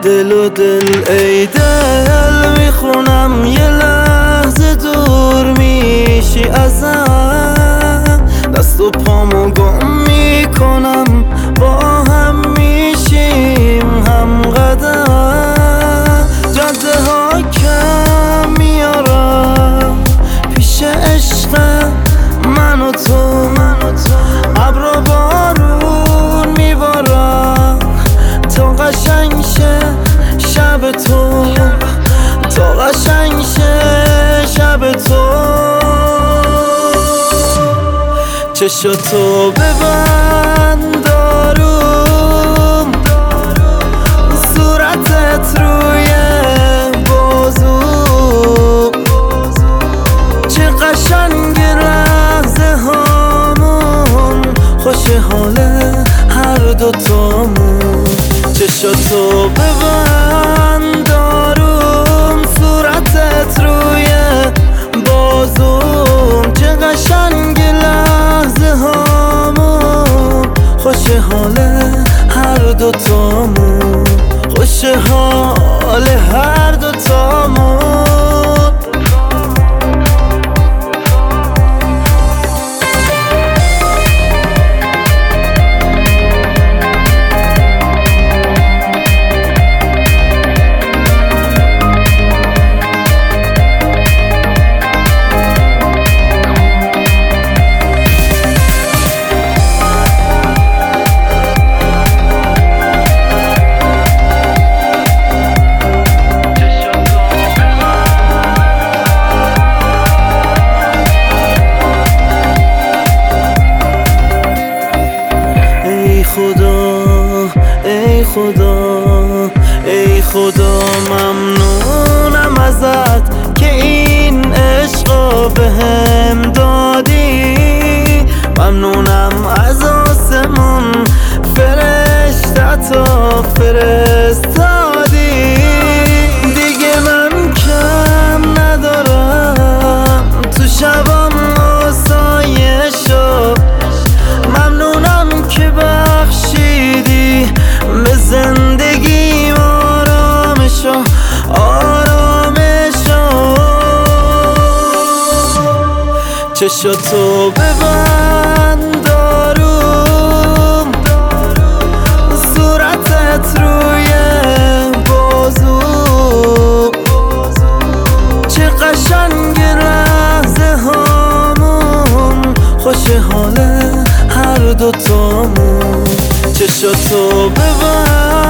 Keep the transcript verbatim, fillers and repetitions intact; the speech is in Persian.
دل و دل ای دل میخونم یه لحظه دور میشی ازم، دست و پامو گم میکنم با هم میشیم هم قدم، جاده ها کم میارم پیش عشق من و تو، ابر و بارون میبارم تا قشنگ شه شب تو، تا قشنگ شه شب تو. چشاتو ببند داروم، صورتت روی بازوم، چه قشنگ لحظه هامون، خوش حال هر دوتامون. چشاتو ببند داروم، صورتت روی بازوم، چه قشنگ لحظه هامون، خوش حال هر دوتامون، خوش حال هر دوتامون. ای خدا ای خدا ای خدا ممنونم ازت که این عشقو بهم دادی، ممنونم از آسمون فرشته‌تو فرستادی، دیگه من کم ندارم تو شبام آسایشو، ممنونم که بخشیدی به زندگی آرامشو آرامشو. چشاتو ببند داروم، صورتت روی بازوم، چه قشنگ لحظه هامون، خوش حال هر دوتامون. چشاتو ببند